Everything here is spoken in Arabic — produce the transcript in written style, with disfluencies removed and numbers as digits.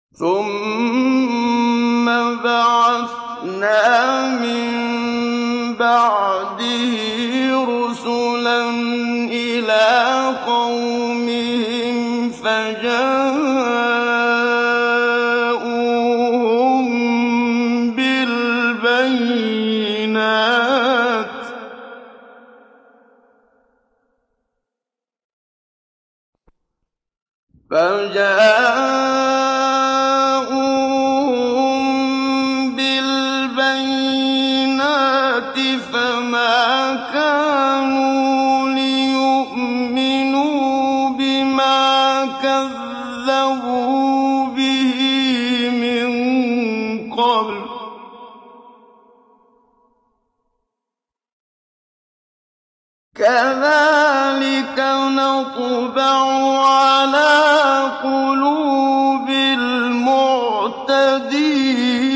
ثُمَّ بَعَثْنَا مِن بَعْدِهِ رُسُلًا إِلَىٰ قَوْمِهِمْ فَجَاءُوهُم بِالْبَيِّنَاتِ فَمَا كَانُوا لِيُؤْمِنُوا بِمَا كَذَّبُوا بِهِ مِن قَبْلُ ۚ كَذَٰلِكَ نَطْبَعُ عَلَىٰ قُلُوبِ الْمُعْتَدِينَ